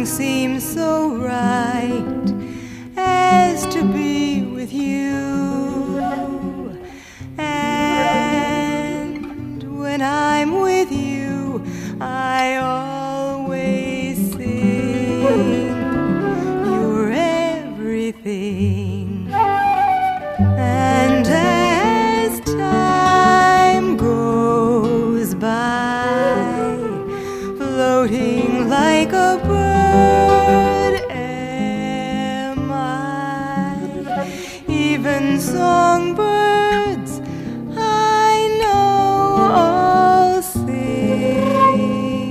seems so right as to be with you. And when I'm with you, I always sing, you're everything. And as time goes by, floating like a bird am I. Even songbirds I know all sing.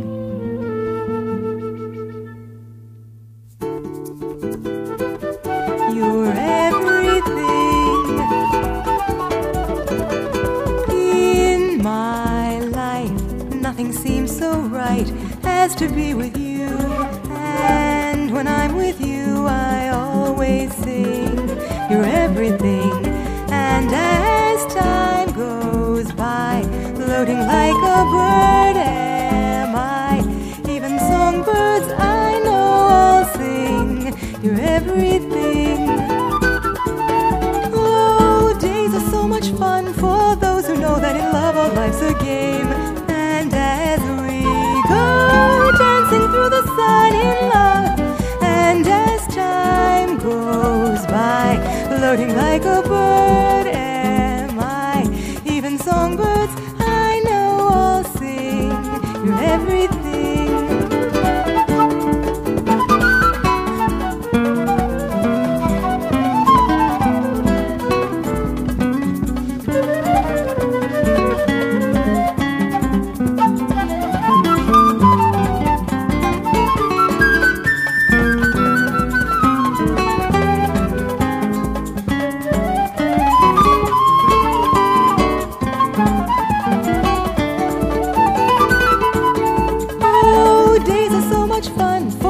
You're everything in my life. Nothing seems so right as to be with you. And when I'm with you, I always sing, you're everything. And as time goes by, floating like a bird am I. Even songbirds I know all sing, you're everything. Oh, days are so much fun for those who know that in love all life's a game. And as we go dancing through the sun in love, and as time goes by, floating like a bird am I. Even songbirds I know all sing, you're everything. Days are so much fun